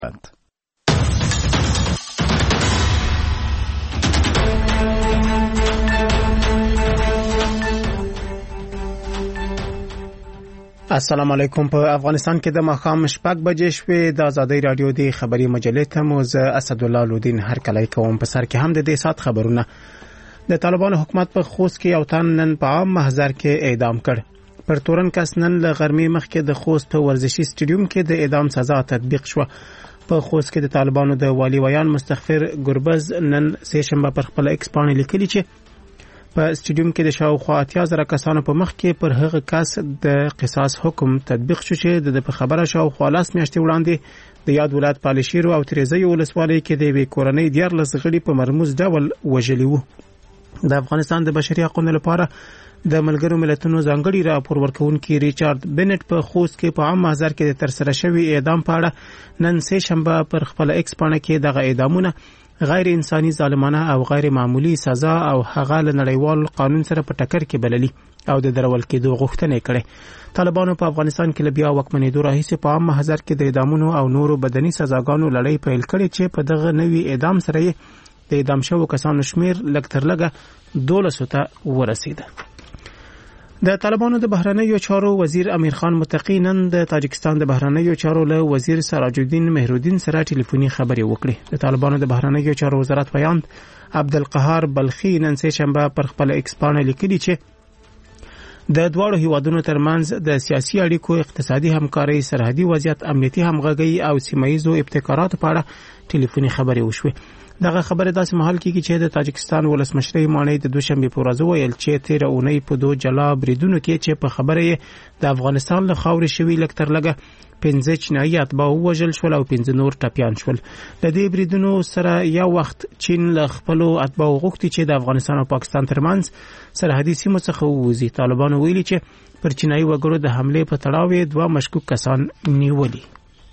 السلام علیکم. په افغانستان کې د ماښام 6 بجې شوې. د آزادۍ رادیو د خبري مجلې ته مو زه اسدالله لودین هرکلی کوم. په سر کې هم د دې سات خبرونه. د طالبانو حکومت په خوست کې یو تن نن په عام محضر کې اعدام کړ. پر تورن کس نن له غرمې مخکې د خوست په ورزشي سټیډیوم کې د اعدام سزا تطبیق شو. په خوست کې د طالبانو د والی ویان مستغفر ګربز نن سه شنبه پر خپل ایکس باندې لیکلي چې په سټیډیوم کې د شاوخوا 80,000 کسانو په مخ کې پر هغه کس د قصاص حکم تطبیق شو چې د په خبره شاوخوا 10 میاشتې وړاندې د یاد ولایت پالشیر او تریزی ولسوالۍ کې د کورنۍ 14 غړي په مرموز ډول وژلي وو. د افغانستان د بشري حقوقو لپاره د ملګرو ملتونو ځانګړي راپور ورکونکي ریچارډ بنټ په خوست کې په عام محضر کې د ترسره شوی اعدام په اړه نن سه شنبه پر خپل ایکس باندې کې دغه اعدامونه غیر انساني ظالمانه او غیر معمولی سزا او هغه له نړیوال قانون سره په ټکر کې بللي او د درول کېدو غوښتنه کړې. طالبانو په افغانستان کې بیا وکمنېدو راهیسې په عام محضر کې د اعدامونو او نورو بدني سزاګانو لړۍ پیل کړې چې په دغه نوي اعدام سره د اعدام شوو کسانو شمیر لږ تر لږه 1200 ته ورسید. د طالبانو د بهرنیو چارو وزیر امیر خان متقی نن د تاجکستان د بهرنیو چارو له وزیر سراج الدین مهرالدین سره ټلیفوني خبرې وکړې. د طالبانو د بهرنیو چارو وزارت بیان عبدالقهار بلخی نن سه شنبه پر خپل ایکس باندې لیکلي چې د دواړو هیوادونو ترمنځ د سیاسي اړیکو، اقتصادي همکارۍ، سرحدي وضعیت، امنیتي همغږي او سیمایي ابتکاراتو په اړه ټلیفوني خبرې وشوې. دغه خبره داسې مهال کې چې د تاجکستان ولسمشر مانی د دوشنبه په ورځ ویل چې 13 اونۍ په دوه جلا بریدونو کې چې په خبره د افغانستان له خاورې شوی لږ تر لږه 15 چینایي اتباع وژل شول او 15 نور ټپیان شول. د دې بریدونو سره یو وخت چین له خپل اتباع غوښتي چې د افغانستان او پاکستان ترمنځ سرحدي سیمو څخه ووځي. طالبانو ویلي چې پر چینایي وګړو د حمله په تړاو 2 مشکوک کسان نیولي.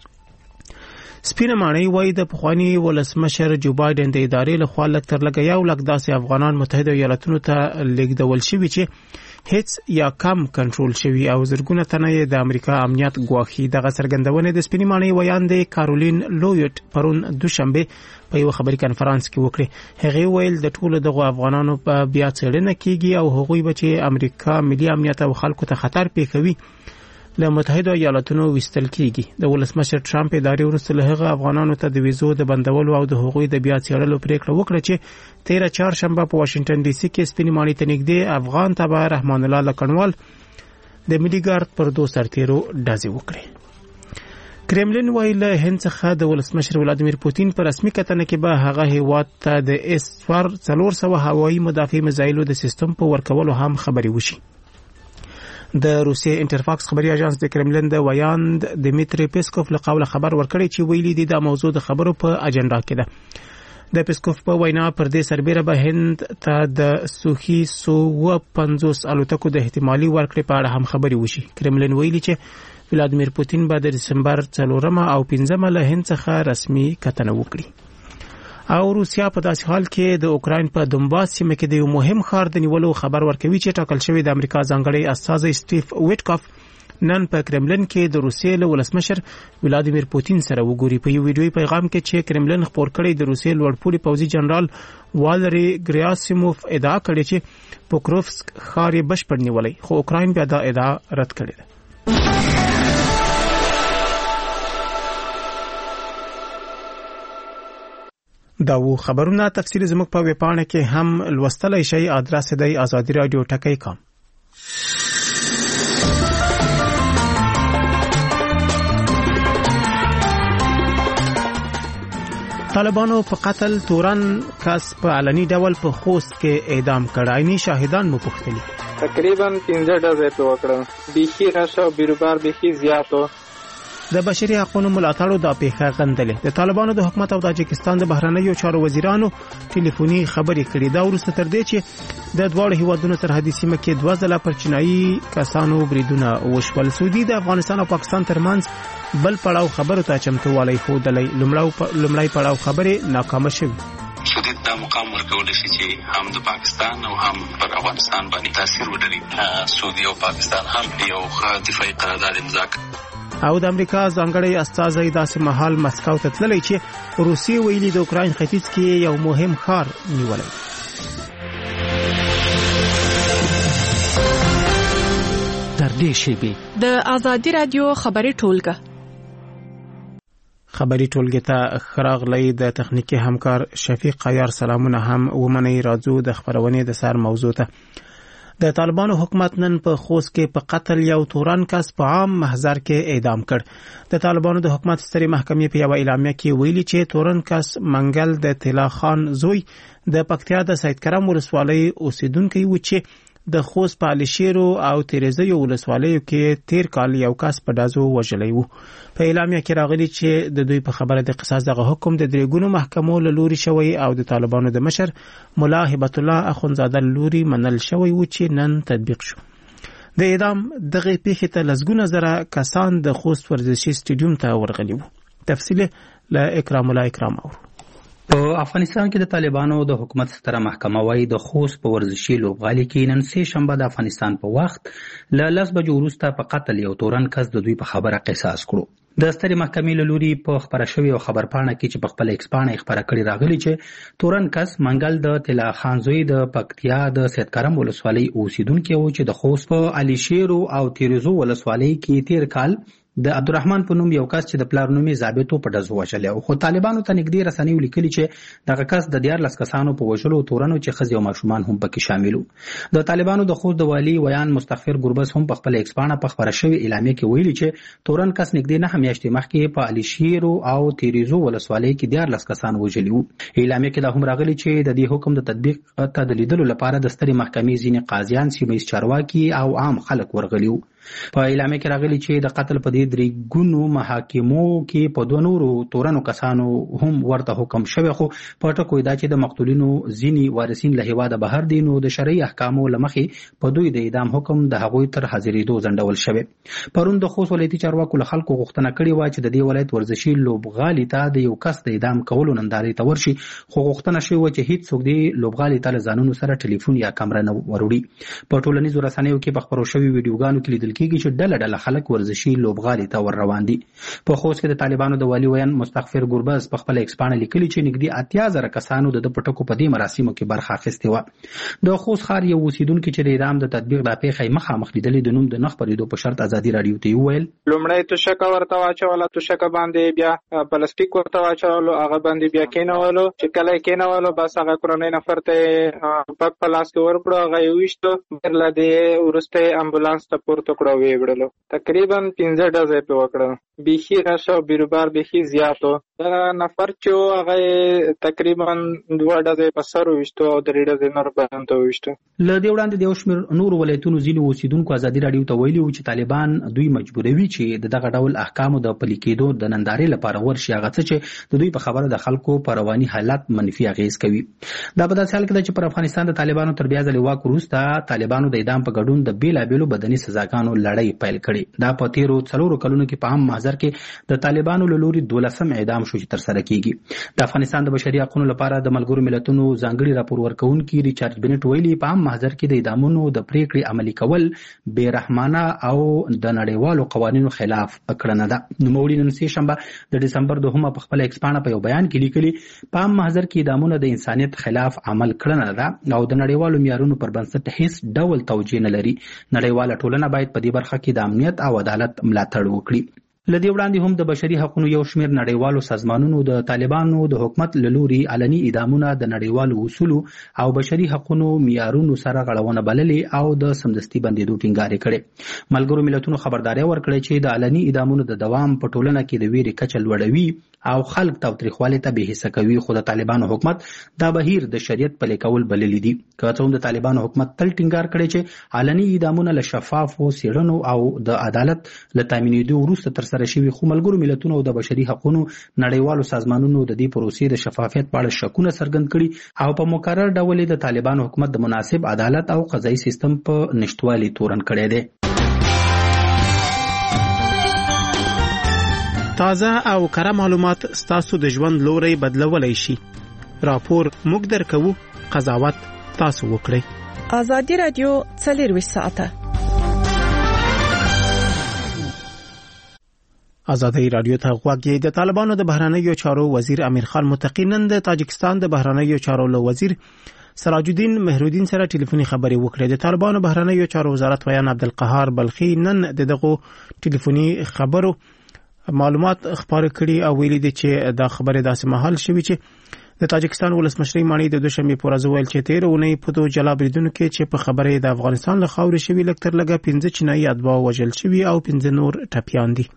سپینه ماڼۍ وایي د پخوانی ولسمشر جو بایدن د ادارې له خوا لږ تر لږه 1 لک داسې افغانان متحده ایالاتونو ته لیږدول شوي چې هیڅ یا کم کنټرول شوي او زرګونه تنه د امریکا امنیت ګواښي. دغه څرګندونه د سپینې ماڼۍ ویان د کارولین لویټ پرون دوشنبه په یو خبري کانفرنس کې وکړي. هغه ویل د ټولو دغه افغانانو په بیا څېړنه کیږي او هغوی به چې امریکا ملي امنیت او خلکو ته خطر پیښوي له متحده ایالاتونو وستل کیږي. د ولسمشر ټرمپ ادارې وروسته له هغه افغانانو ته د ویزو د بندولو او د هغوی د بیا څېړلو پریکړه وکړه چې 13 چهارشنبه په واشنگټن ډي سي کې سپینې ماڼۍ ته نږدې افغان تبع رحمان الله لکنوال د ملي ګارد پر 2 سرتیرو ډزې وکړې. کرملین وایي له هند څخه د ولسمشر ولادیمیر پوتین پر رسمي کتنه کې به هغه هیواد ته د S-400 هوایي مدافع میزایلو د سیستم په ورکولو هم خبري وشي. د روسیې انټرفاکس خبري اژانس د کرملین د ویاند دمیتری پیسکوف له قوله خبر ورکړی چې ویلي دي د موضوع د خبرو په اجنډا کې ده. د پیسکوف په وینا پر دې سربېره به هند ته د سوخي سو-50 الوتکو د احتمالي ورکړې په اړه هم خبري وشي. کرملین ویلي چې ولادیمیر پوتین به د دسمبر 4 او 15 له هند څخه رسمي کتنه وکړي. او روسیا په داسې حال کې د اوکراین په دونباس سیمه کې د یو مهم ښار د نیولو خبر ورکوي چې ټاکل شوی د امریکا ځانګړی استازی سټیف ویټکاف نن په کرملین کې د روسیې له ولسمشر ولادیمیر پوتین سره وګوري. په یو ویډیوي پیغام کې چې کرملین خپور کړی د روسیې لوړپوړي پوځي جنرال والری ګریاسیموف ادعا کړې چې پوکروفسک ښار یې بشپړ نیولی، خو اوکراین بیا دا ادعا رد کړې ده. دا و خبرونه تفصیل زموږ په ویبپاڼه کې هم لوستلای شئ. ادرس دی azadi.radio.com. طالبانو په قتل تورن کس په علني ډول په خوست کې اعدام کړ. عیني شاهدان مو پوښتني تقریبا 15 ډزې په وکړه. بيخي غشو بیروبار بيخي زیاتو. د بشري حقوقو ملاتړو د پیښه غندلې. د طالبانو د حکومت او تاجکستان د بهرنیو چارو وزیرانو ټلیفوني خبرې کړې. دا وروسته تر دې چې د دواړو هیوادونو سرحدي سیمه کې 2 ځله پر چینایي کسانو بریدونه وشول. سعودي د افغانستان او پاکستان ترمنځ بل پړاو خبرو ته چمتووالی ښودلی. لومړی پړاو خبرې ناکامه شوې. سعودي دا مقام ورکول شي چې هم د پاکستان او هم پر افغانستان باندې تاثیر ولري. سعودي او پاکستان هم یو ښه دفاعي قرارداد امضا کړ. او د امریکا ځانګړی استازی داسې مهال مسکو ته تللی چې روسیې ویلي د اوکراین ختیځ کې یو مهم ښار نیولی. تر دې شیبې د آزادي رادیو خبري ټولګه ته خراغلی د تخنیکی همکار شفیق قیار سلامونه هم ومني. راځو د خبرونې د سر موضوع ته. د طالبانو حکومت نن په خوست کې په قتل یو تورن کس په عام محضر کې اعدام کړ. د طالبانو د حکومت سترې محکمې په یو اعلامیه کې ویلي چې تورن کس منګل د طلا خان زوی د پکتیا د سید کرم ولسوالۍ اوسیدونکی و چې د خوست په علشیرو او تیریزیو ولسوالیو کې تیر کال یو کس په ډازو وژلی و. په اعلامیه کې راغلي چې د دوی په خبره د قصاص دغه حکم د درېګونو محکمو له لوري شوی او د طالبانو د مشر ملا هبت الله اخونزاده لوري منل شوی و چې نن تطبیق شو. د اعدام دغه پیښې ته لسګونه زره کسان د خوست ورزشي سټیډیوم ته ورغلي وو. تفصیل له اکرام الله اکرام اورو. په افغانستان کې د طالبانو د حکومت ستره محکمه وايي د خوست په ورزشي لوبغالي کې نن سه شنبه د افغانستان په وخت له 10 بجو وروسته په قتل یو تورن کس د دوی په خبره قصاص کړو. د سترې محکمې له لوري په خبره شوی او خبرپاڼه کې چې په خپل ایکس پاڼه خبره کړې راغلي چې تورن کس منګل د طلا خان زوی د پکتیا د سید کرم ولسوالۍ اوسیدونکو و چې د خوست په علشیرو او تیریزو ولسوالۍ کې تیر کال د عبدالرحمن په نوم یو کس چې د پلار نومي ضابطو په ډزو وژلی او خو طالبانو ته نږدې رسنیو لیکلي چې دغه کس د 14 کسانو په وژلو تورنو چې ښځې او ماشومان هم پکې شامل وو. د طالبانو د خوست د والي ویان مستغفر ګربز هم په خپل ایکس پاڼه په خبره شوی اعلامیه کې ویلي چې تورن کس نږدې نه میاشتې مخکې په علشیرو او تیریزو ولسوالۍ کې 14 کسان وژلي وو. اعلامیه کې دا هم راغلي چې د دې حکم د تطبیق ته د لیدلو لپاره د سترې محکمې ځینې قاضیان سیمه ییز چارواکي او عام خلک ورغلي وو. په اعلامیه کې راغلي چې د قتل په دې درېګونو محاکمو کې په دوه نورو تورنو کسانو هم ورته حکم شوی خو په ټکو دا چې د مقتولینو ځینی وارثین له هیواده بهر دي نو د شرعي احکامو لمخې په دوی د اعدام حکم د هغوی تر حاضرېدو ځنډول شوی. پرون د خوست ولایتي چارواکو له خلکو غوښتنه کړې و چې د دې ولایت ورزشي لوبغالي ته د یو کس د اعدام کولو نندارې ته ورشي خو غوښتنه شوې و چې هیڅ څوک دې لوبغالي ته له ځانونو سره ټلیفون یا کیمرا نه وروړي. په ټولنیزو رسنیو کې په خبرو شوي ویډیوګانو کې لیدل کېږي چې ډله خلک ورزشي لوبغالي ته ور روان دي. په خوست کې د طالبانو د والي ویان مستغفر ګربز په خپل ایکس پاڼه لیکلي چې نږدې 80,000 کسانو د پټکو په دې مراسمو کې برخه اخیستې و. د خوست ښار یو اوسیدونکو چې د اعدام د تطبیق د پیښې مخامخ لیدلې د نوم د نخ پرېدو په شرط ازادي رادیو ته ویل لومړی توشک ورته واچوله توشک باندې بیا پلاستیک ورته واچولو هغه باندې بیا کېنولو چې کله کېنولو بس هغه کورنۍ نفر ته پک پلاس کې ورکړو هغه یې ویشتو برله دې وروسته امبولانس ته پورته کړو ویوړلو تقریبا 15 ډزې په وکړه بیخي راشه او بیروبار بیخي زیاتو دا نفر چې هغه تقریبا 2 ډزې په سر وشتو او 3 ډزې نور باندې وشتو. ل دې وړاندې د شمیر نور ولایتونو ځینو اوسیدونکو ازادي رادیو ته ویلي و چې طالبان دوی مجبوروي چې دغه ډول احکامو د پلي کېدو د نندارې لپاره ورشي هغه څه چې د دوی په خبره د خلکو پر رواني حالت منفي اغیز کوي. دا په داسې حال کې چې پر افغانستان د طالبانو تر بیا ځلې واک وروسته طالبانو د اعدام په ګډون د بیلابېلو بدني سزاګانو لړۍ پیل کړې. دا په تیرو 4 کلونو کې په عام محضر کې د طالبانو له لوري 12 اعدام شو چې تر سره کیږي. د افغانستان د بشري حقوقو لپاره د ملګرو ملتونو ځانګړي راپور ورکونکي ریچارډ بنټ ویلي په عام محضر کې د اعدامونو د پریکړې عملي کول بې رحمانه او د نړیوالو قوانینو خلاف کړنه ده. نوموړي نن سه شنبه د دسمبر 2 په خپل ایکس پاڼه په یو بیان کې لیکلي په عام محضر کې اعدامونه د انسانیت خلاف عمل کړنه ده او د نړیوالو معیارونو پر بنسټ هیڅ ډول توجیه نه لري. نړیواله ټولنه باید په دې برخه کې د امنیت او عدالت ملاتړ وکړي. لدې وړاندې هم د بشري حقوقو یو شمېر نړیوالو سازمانونو د طالبانو د حکومت له لوري علني اعدامونه د نړیوالو اصولو او بشري حقوقو معیارونو سره غړونه بللې او د سمدستي بندیدو ټینګار کړي. ملګرو ملتونو خبرداري ورکړې چې د علني اعدامونو د دوام په ټولنه کې د ویرې کچه لوړوي او خلک تاوتریخوالي ته به حصہ کوي. خو د طالبانو حکومت دا بهیر د شریعت پلي کول بللې دي. که څه هم د طالبانو حکومت تل ټینګار کړي چې علني اعدامونه له شفافو څېړنو او د عدالت له تامینېدو وروسته تر سره شوي خو ملګرو ملتونو او د بشري حقوقو نړیوالو سازمانونو د دې پروسې د شفافیت په اړه شکونه څرګند کړي او په مکرر ډول د طالبانو حکومت د مناسب عدالت او قضایي سیستم په نشټوالي تورن کړی دی. تازه او کره معلومات ستاسو د ژوند لوري بدلولای شي. راپور موږ درکو، قضاوت تاسو وکړئ. آزادي رادیو 24 ساعته آزادی رادیو ته غوږی. د طالبانو د بهرنیو چارو وزیر امیر خان متقی نن د تاجکستان د بهرنیو چارو وزیر سراج الدین مهرودین سره ټلیفوني خبرې وکړې. د طالبانو بهرنیو چارو وزارت ویان عبدالقهار بلخی نن دغه ټلیفوني خبرو معلومات خبر کړي او ویلي دي چې دا خبره داسې مهال شوی چې د تاجکستان ولسمشر مانی د دوشنبه پر ورځ ویل چې 13 اونۍ په تو جلا بریدونکو کې چې په خبره د افغانستان له خاورې شوی لکتر لګه 15 چینایي اتباع وژل شوی او 15 نور ټپیان دي.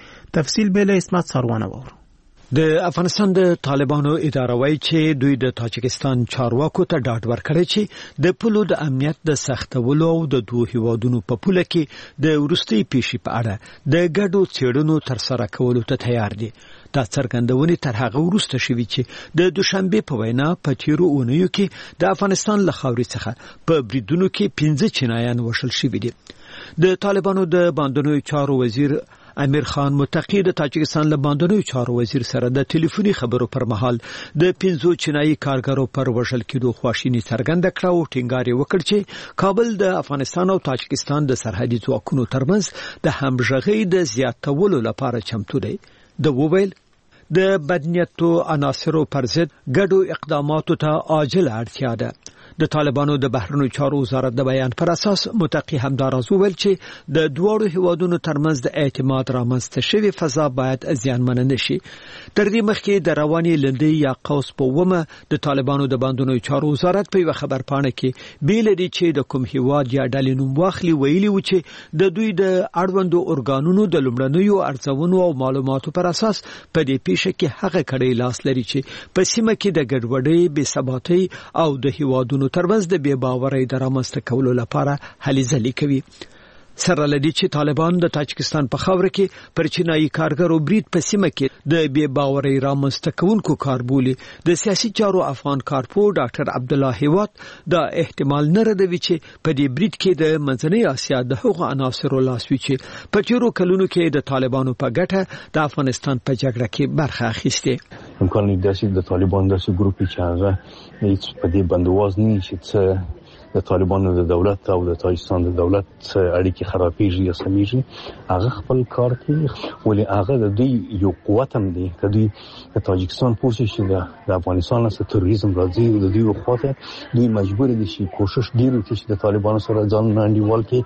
تفصیل به له اسمت سروانه وره. د افغانستان د طالبانو اداره وايي چې دوی د تاجکستان چارواکو ته ډاډ ورکړی چې د پولو د امنیت د سختولو او د دوه هیوادونو په پوله کې د ورستي پیښې په اړه د ګډو څېړنو ترسره کولو ته تیار دي. دا څرګندونې تر هغه وروسته شوې چې د دوشنبه په وینا په تیرو اونیو کې د افغانستان له خاورې څخه په بریدونو کې 15 چینایان وژل شوي دي. د طالبانو د باندنیو چارو وزیر امیر خان متقی د تاجکستان له باندنیو چارو وزیر سره د ټلیفوني خبرو پر مهال د 15 چینایي کارګرو پر وژل کېدو خواشینی څرګنده کړه او ټینګار وکړ چې کابل د افغانستان او تاجکستان د سرحدي ځواکونو ترمنځ د همغږۍ د زیاتولو لپاره چمتو دی. د وویل د بدنیتو عناصرو پر ضد ګډو اقداماتو ته عاجل اړتیا ده. د طالبانو د بهرنیو چارو وزارت د بیان پر اساس متقی همداراز وویل چې د دوړو هیوادونو ترمنځ د اعتماد رامنځته شوی فضا باید زیانمن نشي. تر دې مخکې د رواني لندې یا قوس په ومه د طالبانو د باندنیو چارو وزارت په خبرپاڼه کې بیل دي چې د کوم هیواد یا ډلې نوم واخلي ویلي و چې د دوی د اړوندو ارګانونو د لومړنیو ارزونو او معلوماتو پر اساس په دې پیښه کې هغه کړي لاس لري چې په سیمه کې د ګډوډۍ، بې ثباتۍ او د هیوادونو ترمنځ د بې باورۍ د رامنځته کولو لپاره هلې ځلې کوي. سره لدی چې طالبان د تاجکستان په خاوره کې پر چینایي کارګرو برید په سیمه کې د بې باورۍ رامنځته کوونکو کار بولي. د سیاسي چارو افغان کارپو ډاکټر عبدالله هیوات دا احتمال نه ردوي چې په دې برید کې د منځنۍ اسیا د هغو عناصرو لاس وي چې په تیرو کلونو کې د طالبانو په ګټه د افغانستان په جګړه کې برخه اخیسته. امکان لري د طالبان داسې ګروپ چې هغه هیڅ په دې بندواز نه چې د طالبانو د دولت او د تاجکستان د دولت اړیکې خرابېږي یا سمېږي. هغه خپل کار کوي ولې هغه د دوی یو قوت هم دی. که دوی د تاجکستان پوه شي د افغانستان څخه تروریزم راځي د دوی خواته دوی مجبور دي چې کوشش ډېر وکړي چې د طالبانو سره ځان انډیوال کړي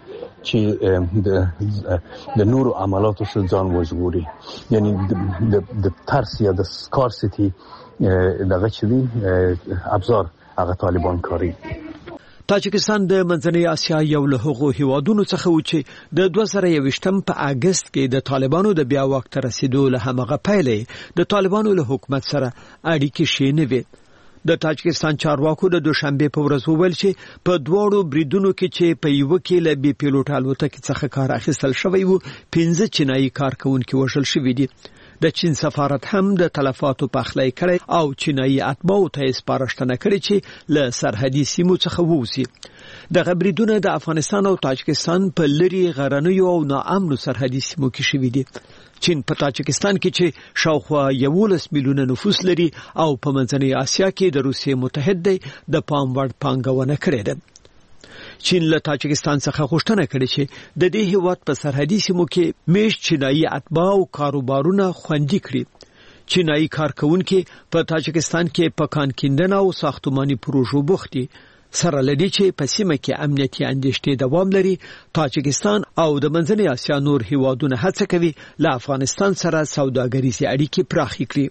چې د نورو عملاتو سره ځان وژغوري. یعنی د ترس یا د سکارسیټي دغه چې دی ابزار هغه طالبان کاری. تاجکستان د منځنۍ اسیا یو له هغو هیوادونو څخه و چې د 2021 په اگست کې د طالبانو د بیا واک ته رسیدو له همغه پیلې د طالبانو له حکومت سره اړیکې شې نه وې. د تاجکستان چارواکو د دوشنبه په ورځ وویل چې په دوړو بریدونو کې چې په یو کې له بي پیلوټ الوتکې څخه کار اخیستل شوی وو 15 چینایي کارکونکو وژل شوي دي. د چین سفارت هم د تلفاتو پخلی کړي او چینایي اتباعو ته سپارښتنه کړې چې له سرحدي سیمو څخه ووځي. د غبرګونونو د افغانستان او تاجکستان په لری غرنیو او ناامنو سرحدي سیمو کې شوي دي. چین په تاجکستان کې چې شاوخوا 11 میلیونه نفوس لري او په منځنۍ اسیا کې د روسیې متحد دی د پام وړ پانګونه کړې ده. چین له تاجکستان څخه غوښتنه کړې چې د دې هیواد په سرحدي سیمو کې میش چینایي اتباع او کاروبارونه خوندي کړي. چینایي کارکونکو په تاجکستان کې په کان کیندنه او ساختماني پروژو بوخت دي. سره لدی چې په سیمه کې امنیتي اندېښنې دوام لري. تاجکستان او د منځنۍ اسیا نور هیوادونه هڅه کوي له افغانستان سره سوداګریزي اړیکې پراخې کړي.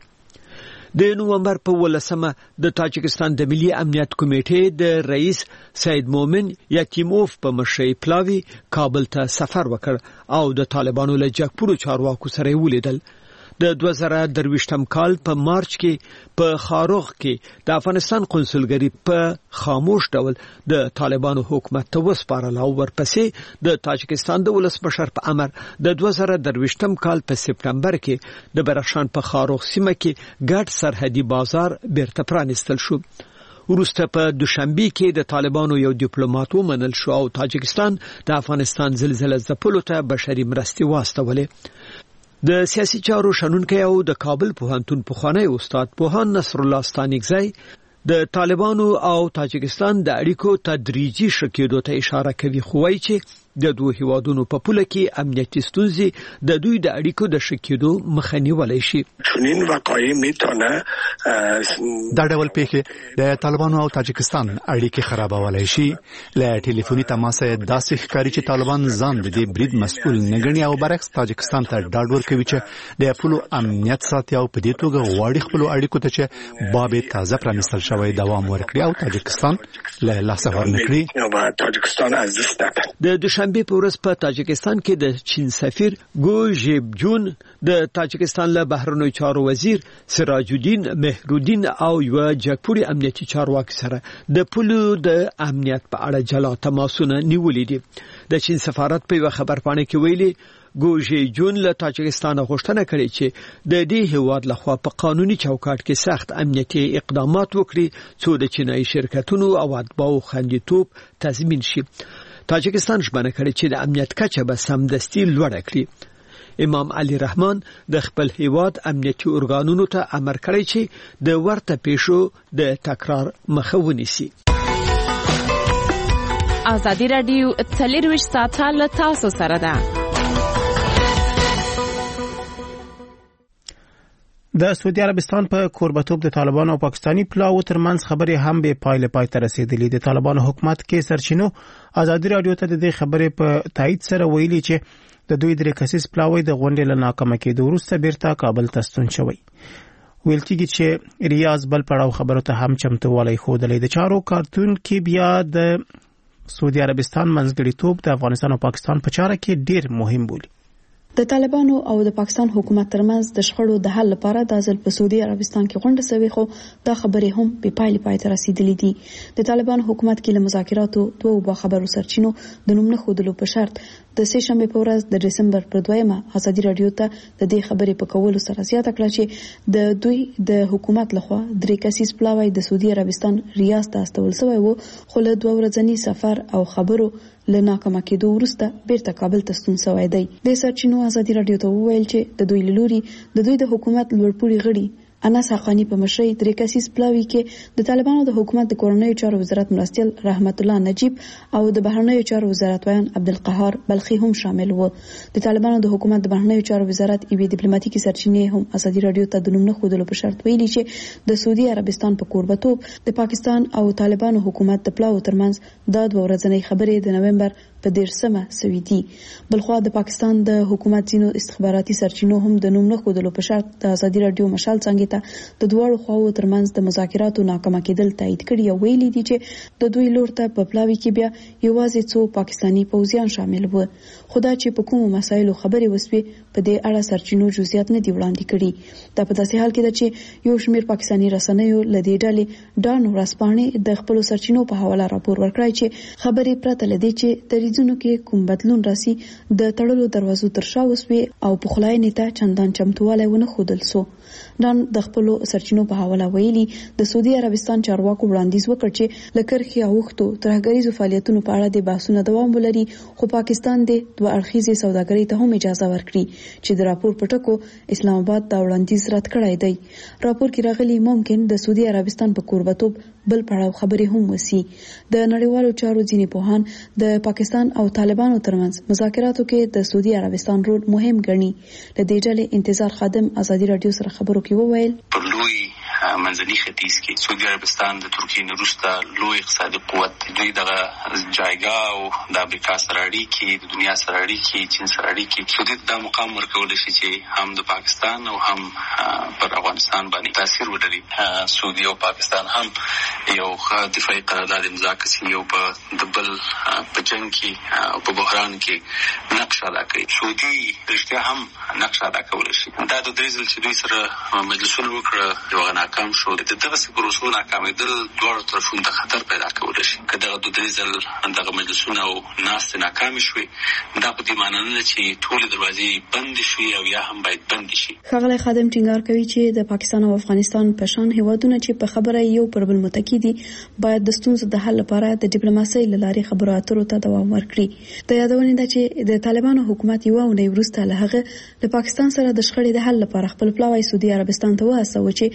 د نومبر په 18 د تاجکستان د ملي امنیت کمیټې د رئیس سید مومن یتیموف په مشرۍ پلاوی کابل ته سفر وکړ او د طالبانو له جګپورو چارواکو سره ولیدل. د 2023 کال په مارچ کې په خاروغ کې د افغانستان قونسلګری په خاموش ډول د طالبانو حکومت ته وسپارل او ورپسې د تاجکستان د ولسمشر په امر د 2023 کال په سپټمبر کې د بدخشان په خاروغ سیمه کې ګډ سرحدي بازار بیرته پرانیستل شو. وروسته په دوشنبه کې د طالبانو یو ډیپلوماټ ومنل شو او تاجکستان د افغانستان زلزلې ځپلو ته بشري مرستې واستولې. د سیاسي چارو شنونکي او د کابل پوهنتون پخوانی استاد پوهان نصر الله ستانکزی د طالبانو او تاجکستان د اړیکو تدریجي شکېدو ته اشاره کوي، خو وايي چې د دوه هیوادونو په پوله کې امنیتي ستونزې د دوی د اړیکو د شکیدو مخه نیولی شي. چنین وقایع میتونه دا ډول پیښې د طالبانو او تاجکستان اړیکې خرابولای شي. له ټلیفوني تماس داسې ښکاري چې طالبان ځان د دې برید مسؤل نه ګڼي او برعکس تاجکستان ته ډاډ ورکوي چې د پولو امنیت ساتي او په دې توګه غواړي خپل اړیکو ته چې باب تازه پرانیستل شوی دوام ورکړي او تاجکستان له لاسه ورنکړي. د دوشنبه په ورځ په تاجکستان کې د چین سفیر ګو ژیبجون د تاجکستان له بهرنیو چارو وزیر سراج الدین مهرودین او یو جګپوري امنیتي چارواکي سره د پولو د امنیت په اړه جلا تماسونه نیولې دي. د چین سفارت په یو خبرپاڼه کې ویلي ګوژي جون له تاجکستان غوښتنه کړې چې د دې هیواد لخوا په قانوني چوکاټ کې سخت امنیتي اقدامات وکړي څو د چینایي شرکتونو او اتباعو خوندیتوب تضمین شي. تاجکستان ژمنه کړې چې د امنیت کچه به سمدستي لوړه کړي. امام علي رحمان د خپل هیواد امنیتي ارګانونو ته امر کړی چې د ورته پیښو د تکرار مخه ونیسي. ازادي رادیو 24 ساعته له تاسو سره ده. د سعودي عربستان په کوربتوب د طالبانو او پاکستاني پلاوو ترمنځ خبرې هم به پای ته رسیدلې. د طالبانو حکومت کې سرچینو ازادي رادیو ته د خبرې په تایید سره ویلي چې د دوی درې کسیز پلاوی د غونډې له ناکامه کېدو وروسته بیرته کابل ته ستون شوی. ویل کېږي چې ریاض بل پړاو خبرو ته هم چمتووالی ښودلی. د چارو کارتون کې بیا د سعودي عربستان منځګړیتوب د افغانستان او پاکستان په چاره کې ډیر مهم بولي. د طالبانو او د پاکستان حکومت ترمنځ د شخړو د حل لپاره د ځل په سعودي عربستان کې غونډه شوې، خو دا خبرې هم په پای ته رسیدلې دي. د طالبان حکومت کې له مذاکراتو دوه باخبرو سرچینو د نوم نه ښودلو په شرط د سه شنبه په ورځ د دسمبر پر 2 ازادي رادیو ته د دې خبرې په کولو سره زیاته کړه چې د دوی د حکومت لخوا درې کسیز پلاوی د سعودي عربستان ریاض ته استول شوی وو، خو له 2 ورځنی سفر او خبرو له ناکامه کېدو وروسته بیرته کابل ته ستون شوی دی. د سرچینو ازادي رادیو ته وویل چې د دوی لوري د دوی د حکومت لوړپوړي غړي انس حقانی په مشرۍ درې کسیز پلاوی کې د طالبانو د حکومت د کورنیو چارو وزارت مرستیال رحمت الله نجیب او د بهرنیو چارو وزارت ویان عبدالقهار بلخي هم شامل وو. د طالبانو د حکومت د بهرنیو چارو وزارت ایوي ډیپلوماټیکي سرچینې هم ازادي رادیو ته د نوم نه ښودلو په شرط ویلي چې د سعودي عربستان په کوربتوب د پاکستان او طالبانو حکومت د پلاو ترمنځ د 2 ورځنۍ خبرې د نومبر په 13 سوي دي. بلخوا د پاکستان د حکومت ځینو استخباراتي سرچینو هم د نوم نه ښودلو په شرط د ازادي رادیو مشال څنګه ته د دواړو خواو ترمنځ د مذاکراتو ناکامه کېدل تایید کړي او ویلي دي چې د دوی لور ته په پلاوی کې بیا یوازې څو پاکستاني پوځیان شامل وو. خدا چې په کومو مسایلو خبرې وسوي په دې اړه سرچینو جزئیات نه دی وړاندې کړي. دا په داسې حال کې ده چې یو شمېر پاکستاني رسنیو له دې ډلې ډان ورځپاڼې د خپل سرچینو په حواله راپور ورکړی چې خبرې پرته لدی چې د ریځونو کې کوم بدلون راسي د تړلو دروازو تر شا وسوي او په خلاینې ته چندان چمتوالی ونه ښودل سو. ډان د خپل سرچینو په حواله ویلي د سعودي عربستان چارواکو وړاندیز وکړ چې لکرخي اوختو ترهګریزو فعالیتونو په اړه د بحثونو دوام ولري، خو پاکستان د دوه اړخیزې سوداګرۍ ته هم اجازه ورکړي چې د راپور پټکو اسلام آباد دا وړاندیز رد کړی دی. راپور کې راغلي ممکن د سعودي عربستان په کوربتوب بل پړاو خبرې هم وسی. د نړیوالو چارو ځینې پوهان د پاکستان او طالبانو ترمنځ مذاکراتو کې د سعودي عربستان رول مهم ګڼي. د دې ډلې انتظار خادم ازادي رادیو سره خبرو کې وویل پر لوی منځني ختیځ کې سعودي عربستان د ترکیې نه وروسته لوی اقتصادي قوت، دوی دغه جایګه او د امریکا سره اړیکې، د دنیا سره اړیکې، چین سره اړیکې، سعودي دا مقام ورکولی شي چې هم د پاکستان او هم پر افغانستان باندې تاثیر ولري. سعودي او پاکستان هم یو دفاعي قرارداد امضا کړي، یو په د بل په جنگ کې او په بحران کې نقش ادا کوي. سعودي رښتیا هم نقش ادا کولی شي. دا د درې ځل چې دوی سره مجلسونه وکړه یو ناکام شو. د دغه پروسو ناکامېدل دواړو طرفونو ته خطر پیدا کولی شي. که دغه 2-3 ځل دغه مجلسونه او ناستې ناکامې شوې، دا په دې معنی نه ده چې ټولې دروازې بندې شوې او یا هم باید بندې شي. ښاغلی خادم ټینګار کوي چې د پاکستان او افغانستان په شان هیوادونه چې په خبره یو پر بل متکی دي باید د ستونزو د حل لپاره د ډیپلوماسۍ له لارې خبرو اترو ته دوام ورکړي. د یادونې ده چې د طالبانو حکومت یوه اونۍ وروسته له هغه د پاکستان سره د شخړې د حل لپاره خپل پلاوی سعودي عربستان ته وهڅاوه چې د دوی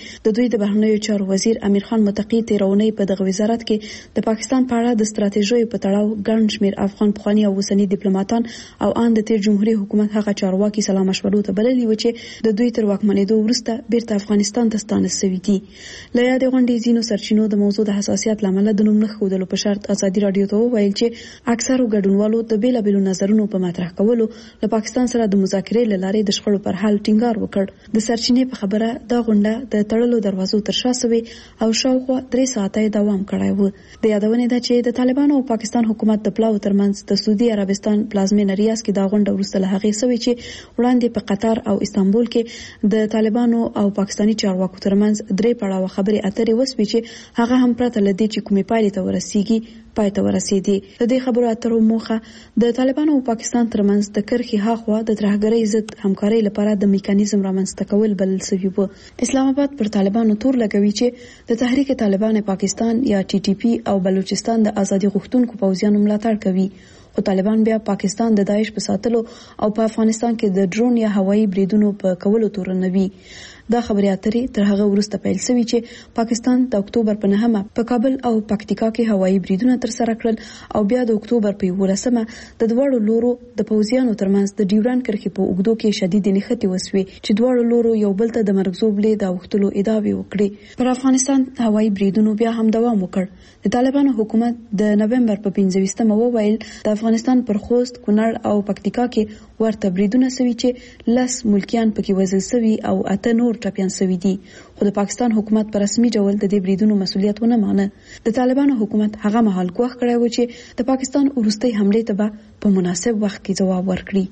دوی د بهرنیو چارو وزیر امیر خان متقی تیرونی په دغه وزارت کې د پاکستان په اړه د ستراتیژیو په تړاو ګڼ شمېر افغان پخواني او اوسني ډیپلوماټان او ان د تیر جمهوریت حکومت هغه چارواکي سلا مشورو ته بللي و چې د دوی تر واکمنېدو وروسته بیرته افغانستان ته ستانه شوي دي. له یادې غونډې ځینو سرچینو د موضوع د حساسیت له امله د نوم نه ښودلو په شرط ازادي راډیو ته وویل چې اکثرو ګډونوالو د بېلابېلو نظرونو په مطرح کولو له پاکستان سره د مذاکرې له لارې د شخړو پر حل ټینګار وکړ. د سرچینې په خبره دا غونډه د تړلو دروازو تر شا سوې او شاوخوا 3 ساعته دوام کړی و. د یادونې ده چې د طالبانو او پاکستان حکومت د پلاو ترمنځ د سعودي عربستان پلازمینه ریاض کې دا غونډه وروسته له هغې سوې چې وړاندې په قطر او استانبول کې د طالبانو او پاکستاني چارواکو ترمنځ 3 پړاوه خبرې اترې وسوې چې هغه هم پرته له دې چې کومې پایلې ته ورسیږي پای ته ورسېدې. د دې خبرو اترو موخه د طالبانو او پاکستان ترمنځ د کرښې هاخوا د ترهګرۍ ضد همکارۍ لپاره د میکانیزم رامنځته کول بلل شوي و. اسلام آباد پر طالبانو تور لګوي چې د تحریک طالبان پاکستان یا TTP او بلوچستان د ازادي غوښتونکو پوځیانو ملاتړ کوي، خو طالبان بیا پاکستان د داعش په ساتلو او په افغانستان کې د ډرون یا هوایي بریدونو په کولو تورنوي. دا خبرې اترې تر هغه وروسته پیل شوې چې پاکستان د اکتوبر په 9 په کابل او پکتیکا کې هوایي بریدونه ترسره کړل او بیا د اکتوبر په 11 د دواړو لورو د پوځیانو ترمنځ د ډیوران کرښې په اوږدو کې شدید نښتې وسوې چې دواړو لورو یو بل ته د مرګ زوبلې د اوښتلو ادعاوې وکړې. پر افغانستان هوایي بریدونو بیا هم دوام وکړ. د طالبانو حکومت د نومبر په 15 وویل د افغانستان پر خوست، کونړ او پکتیکا کې ورته بریدونه سوي چې 10 ملکیان پکې وژل سوي او 8 نور ټپیان سوي دي، خو د پاکستان حکومت په رسمي ډول د دې بریدونو مسؤلیت ونه مانه. د طالبانو حکومت هغه مهال ګواښ کړی و چې د پاکستان وروستۍ حملې ته به په مناسب وخت کې جواب ورکړي.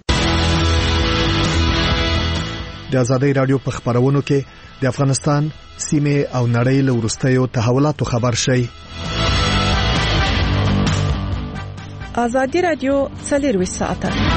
د ازادي رادیو په خبرونو کې د افغانستان سیمه او نړۍ له وروستیو تحولاتو خبر شي. ازادي رادیو 24 ساعته.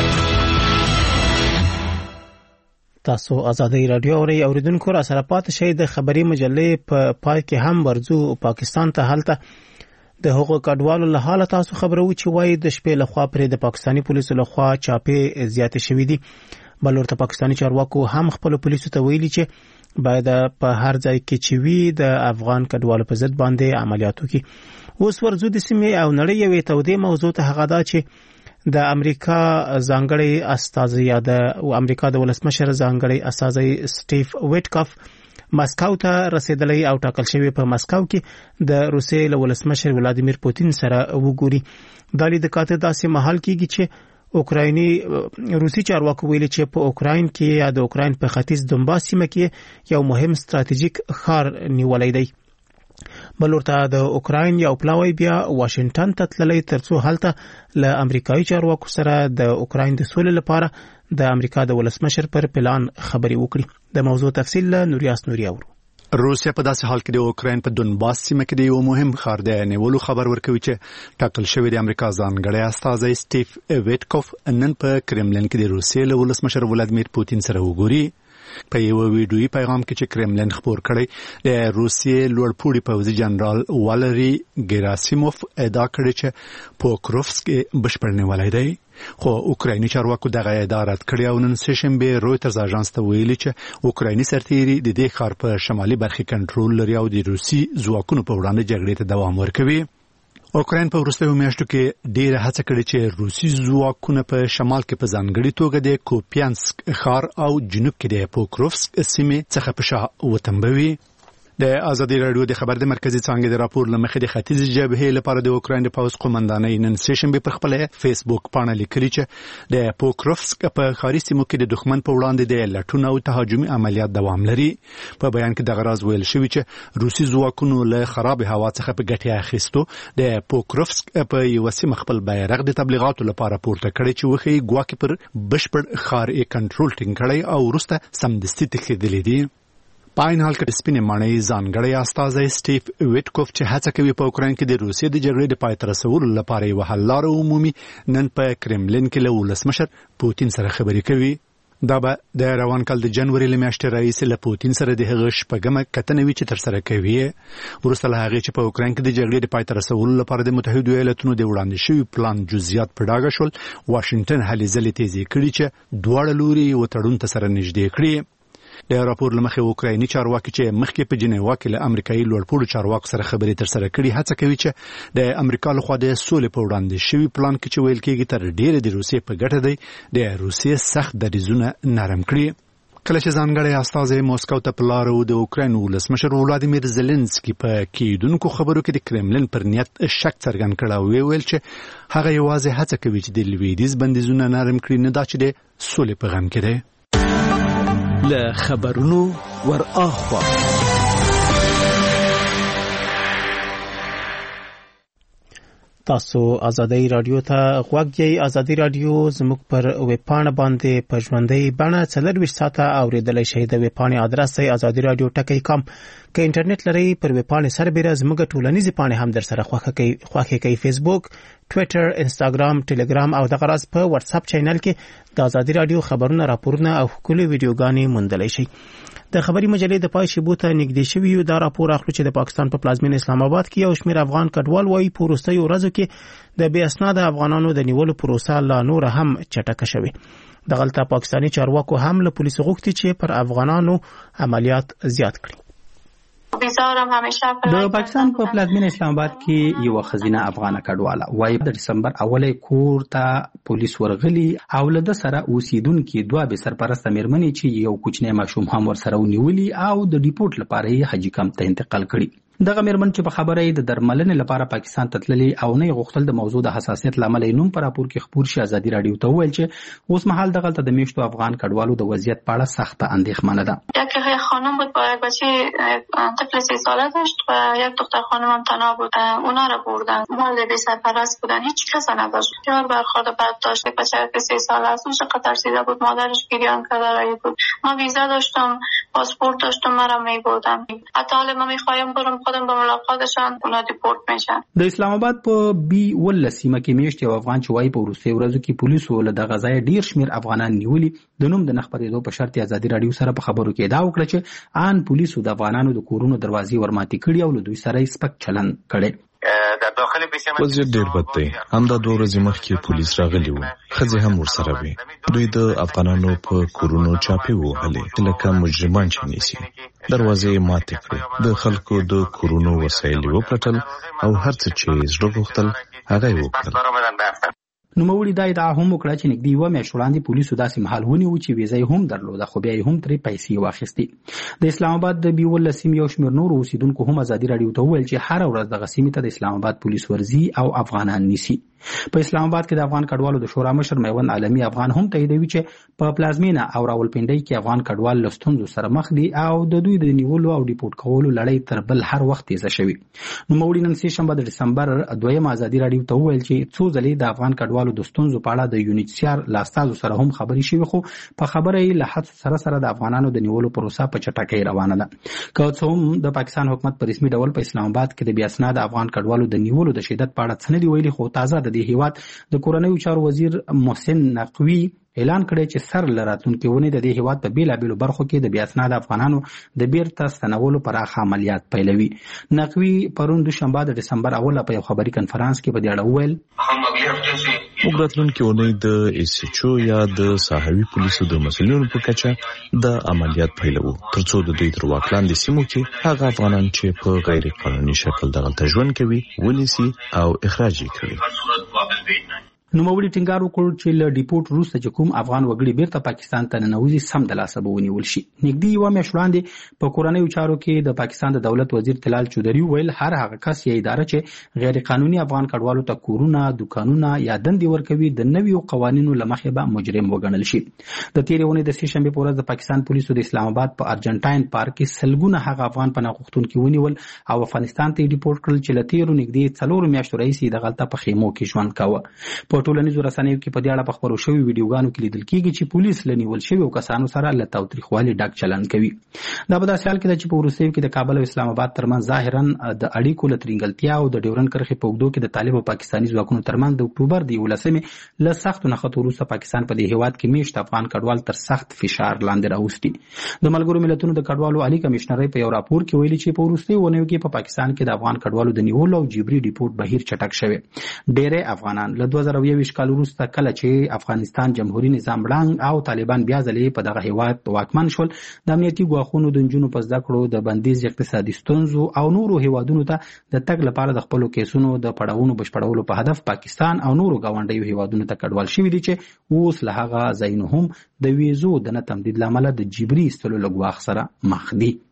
تاسو ازادي رادیو اوریدونکو را سره پات شئ. د خبري مجلې په پای کې هم ورځو پاکستان ته حالت د حقوق کډوالو له حاله تاسو خبرو چې وایي د شپې لخوا پر د پاکستاني پولیسو لخوا چاپې زیاتې شوې دي. بل ورته پاکستاني چارواکو هم خپل پولیسو ته ویلي چې باید په هر ځای کې چې وي د افغان کډوالو په ضد باندې عملیات وکړي. اوس ورځو د سیمې او نړۍ یوې تودې موضوع ته هغه دا چې د امریکا ځانګړی استازی یا د امریکا د ولسمشر ځانګړی استازی سټیف ویټکاف مسکو ته رسیدلی او ټاکل شوی په مسکو کې د روسیې له ولسمشر ولادیمیر پوتین سره وګوري. د لیدو کاته داسې محل کېږي چې اوکرایني روسي چارواکو ویلي چې په اوکراین کې یا د اوکراین په ختیځ دونباس سیمه کې یو مهم ستراتیژیک ښار نیولای دی. بل ورته د اوکراین یو پلاوی بیا واشنگټن ته تللی ترڅو هلته له امریکایي چارواکو سره د اوکراین د سولې لپاره د امریکا د ولسمشر پر پلان خبري وکړي. د موضوع تفصیل له نوریاس نوري اورو. روسیا په داسې حال کې د اوکراین په دونباس سیمه کې یو مهم ښار دی نیولو خبر ورکوي چې ټاکل شوی د امریکا ځانګړی استازی سټیف ویټکوف نن په کرملین کې د روسیې له ولسمشر ولادیمیر پوتین سره وګوري. په یو ویډیویي پیغام کې چې کرملین خبر کړی د روسیې لوړپوړي پوځي جنرال والری ګراسیموف ادعا کړې چې پوکروفسک بشپړ نیولای دی، خو اوکرایني چارواکو دغه ادعا رد کړې او نن سهشنبه رويټرز اژانس ته ویلي چې اوکرایني سرتیري د دې ښار په شمالي برخه کنټرول لري او د روسي ځواکونو په وړاندې جګړې ته دوام ورکوي. اوکراین په وروستیو میاشتو کې ډېره هڅه کړې چې روسي ځواکونه په شمال کې په ځانګړي توګه د کوپیانسک ښار او جنوب کې د پوکروفسک سیمې څخه په شا وتمبوي. د ازادي رادیو د خبر د مرکزی څانګې د راپور لمخې د ختیځ جبهې لپاره د اوکراین د پوځ قومندانۍ نن سهشنبه پر خپل فیسبوک پاڼه لیکلي چې د پوکروفسک په ښاري سیمو کې د دښمن په وړاندې د لټون او تهاجمي عملیات دوام لري. په بیان کې دغه راز ویل شوی چې روسي ځواکونو له خراب هوا څخه په ګټه اخیستو د پوکروفسک په یو سیمه خپل بیرغ د تبلیغاتو لپاره پورته کړی چې وخی ګواکې پر بشپړ ښار یې کنټرول ټینګ کړی او وروسته سمدستي تښتېدلی دی. په عین حال کې سپینې ماڼۍ ځانګړی استازی سټیف ویټکوف چې هڅه کوي په اوکراین کې د روسیې د جګړې د پای ته رسولو لپاره یوه حل لاره ومومي، نن په کرملین کې له ولسمشر پوتین سره خبرې کوي. دا به د روان کال د جنوري له میاشتې راهیسې له پوتین سره د هغه شپږمه کتنه وي چې ترسره کوي. وروسته له هغې چې په اوکراین کې د جګړې د پای ته رسولو لپاره د متحدو ایالاتونو د وړاندې شوي پلان جزئیات په ډاګه شول، واشنګټن هلې ځلې تیزې کړي چې دواړه لوري یو تړون ته سره نږدې کړي. د راپور لمخې اوکرایني چارواکي چې مخکې په جنیوا کې له امریکایي لوړپوړو چارواکو سره خبرې ترسره کړي هڅه کوي چې د امریکا لخوا د سولې په وړاندې شوی پلان کې چې ویل کېږي تر ډیره د روسیې په ګټه دی د روسیې سخت دریځونه نرم کړي. کله چې ځانګړی استازی موسکو ته په لاره و د اوکراین ولسمشر ولادیمیر زيلنسکي په کېدونکو خبرو کې د کرملین پر نیت شک څرګند کړ او ویل چې هغه یوازې هڅه کوي چې د لویدیز بندیزونه نرم کړي نه دا چې د سولې په غم کې دی. له خبرونو ور اخوا تاسو ازادي رادیو ته غوږ یې. ازادي رادیو زموږ پر ویب پاڼه باندې په ژوندۍ بڼه 24 ساعته اوریدلای شئ. د ویب پاڼې ادرس دی azadiradio.com. که انټرنیټ لرئ پر ویب پاڼې سربېره زموږ ټولنیزې پاڼې هم در سره خوښه کوي. فیسبوک، ټوئیټر، انستاګرام، ټلګرام او دغه راز په واتس اپ چینل کې د ازادي رادیو خبرونه، راپورونه او ښکلي ویډیوګانې موندلای شئ. د خبري مجلې د پای شیبو ته نږدې شوی یو دا راپور اخلو چې د پاکستان په پلازمینه اسلام آباد کې یو شمېر افغان کډوال وایي په وروستیو ورځو کې د بې اسناده افغانانو د نیولو پروسه لا نور هم چټکه شوې. دغلته پاکستاني چارواکو هم له پولیسو غوښتي چې پر افغانانو عملیات زیات کړي. د پاکستان په پلازمینه اسلام آباد کې یو خزینه افغان کډواله وایي د دسمبر اولې کور ته پولیس ورغلي او له د سره اوسیدونکو دوه به سرپرست میرمنې چې یو کوچنی ماشوم هم ور سره ونیولي او د ډیپورت لپاره یې حاجی کمپ ته انتقال کړي. دغه میرمن چې په خبره د درملنې لپاره پاکستان ته تللي او نه غوښتل د موضوع د حساسیت لامل نوم پر راپور کې خبر شي ازادي رادیو ته ویل چې اوس مهال دغه د میشتو افغان کډوالو د وضعیت په اړه سخت اندېښمنه ده. یک خانم بود با یک بچه طفل 3 ساله داشت و یک دختر خانم هم تنها بود. اونا رو بردن. والد سرپرست بودن. هیچ کس نداشت. بسیار برخورد بد داشت. بچه 3 ساله است. اون چقدر ترسیده بود. مادرش گریان کرده رای بود. ما ویزا داشتم، پاسپورت داشتم، مرا میبردم. حتی حالا ما میخوایم برم خودم به ملاقات اونا دیپورت میشن. د اسلام آباد په بي ول سیمه کې میشت یو افغان چې وایي په وروستي ورځو کې پولیسو له دغه ځای ډیر شمیر افغانان نیولي. د نوم د نخبرېدو په شرط ازادي رادیو سره په خبرو کې دا وکړه چې ان پولیسو د افغانانو د کورونو دروازې ورماتې کړي او له دوی سره سپک چلن کړي. وضعیت ډیر بد دی. همدا 2 ورځې مخکې پولیس راغلي وو. ښځې هم ورسره وي. دوی د افغانانو په کورونو چاپې وهلې لکه مجرمان چې نیسي. دروازې ماتې کړې. د خلکو د کورونو وسایل وپلټل او هر څه چې زړه غوښتل هغه یې وکړل. نوموړي دا ادعا هم وکړه چې نږدې یوه میاشت وړاندې پولیسو داسې مهال ونیو چې ویزه یې هم درلوده خو بیا یې هم ترې پیسې واخیستې. د اسلام آباد د بي ول سیمې یو شمېر نورو اوسیدونکو هم ازادي رادیو ته وویل چې هره ورځ دغه سیمې ته د اسلام آباد پولیس ورځي او افغانان نیسي. په اسلام آباد کې د افغان کډوالو د شورا مشر میوند عالمي افغان هم تاییدوي چې په پلازمینه او راولپنډۍ کې افغان کډوال له ستونزو سره مخ دي او د دوی د نیولو او ډیپورت کولو لړۍ تر بل هر وخت تیزه شوې. نوموړي نن سه شنبه د دسمبر 2 ازادي رادیو ته وویل چې څو ځلې د افغان کډوالو د ستونزو په اړه د یونیسیار لاستازو سره هم خبرې شوې خو په خبره یې له حد سره د افغانانو د نیولو پروسه په چټکۍ روانه ده. که څه هم د پاکستان حکومت په رسمي ډول په اسلام آباد کې د بې اسناده افغان کډوالو د نیولو د شدت په اړه څه نه دی ویلي خو تازه د دې هیواد د کورنیو چارو وزیر محسن نقوی اعلان کړی چې سر لراتونکو ونې د دې هیواد په بیلابیلو برخو کې د بې اسناده افغانانو د بیرته ستنولو پراخ عملیات پیلوي. نقوی پرون دوشنبه د دسمبر اوله په یو خبري کنفرانس کې په دې اړه وویل موږ راتلونکي اونۍ د ایسچو یا د ساحوي پولیسو د مسؤلینو په کچه د عملیات پیلوو ترڅو د دوی تر واک لاندې سیمو کې هغه افغانان چې په غیر قانوني شکل دغلته ژوند کوي ونیسي او اخراج یې کړي. نوموړي ټینګار وکړ چې له ډیپورت وروسته چې کوم افغان وګړي بیرته پاکستان ته ننوځي سم د لاسه به ونیول شي. نږدې یوه میاشت وړاندې په کورنیو چارو کې د پاکستان د دولت وزیر طلال چودري ویل هر هغه کس یا اداره چې غیر قانوني افغان کډوالو ته کورونه، دکانونه یا دندې ورکوي د نویو قوانینو له مخې به مجرم وګڼل شي. د تېرې اونۍ د سه شنبې په ورځ د پاکستان پولیسو د اسلام آباد په ارجنټاین پارک کې سلګونه هغه افغان پناه غوښتونکي ونیول او افغانستان ته ډیپورت کړل چې له تېرو نږدې 4 میاشتو راهیسې دغلته په خیمو کې ژوند کاوه. په ټولنیزو رسنیو کې په دې اړه په خبرو شوي ویډیوګانو کې لیدل کېږي چې پولیس له نیول شویو کسانو سره له تاوتریخوالي ډک چلند کوي. دا په داسې حال کې ده چې په وروستیو کې د کابل او اسلام آباد ترمنځ ظاهرا د اړیکو له ترینګلتیا او د ډیورن کرښې په اوږدو کې د طالب او پاکستاني ځواکونو ترمنځ د اکتوبر د 11مې له سختو نښتو وروسته پاکستان په دې هیواد کې میشت افغان کډوال تر سخت فشار لاندې راوستي. د ملګرو ملتونو د کډوالو عالی کمشنرۍ په یو راپور کې ویلي چې په وروستیو اونیو کې په پاکستان کې د افغان کډوالو د نیولو او جبري ډیپورت بهیر چټک شوی. ډېری افغانان له 2001 21 کال وروسته کله چې افغانستان جمهوریت نظام ړنګ او طالبان بیا ځلې په دغه هیواد واکمن شول، د امنیتي ګواښونو د نجونو په زده کړو، د بندیز اقتصادي ستونزو او نورو هیوادونو ته د تګ لپاره د خپلو کیسونو د پړاوونو بشپړولو په هدف پاکستان او نورو ګاونډیو هیوادونو ته کډوال شوي دي چې اوس له هغه ځایونو هم د ویزو د نه تمدید له امله د جبري ایستلو له ګواښ سره مخ دي.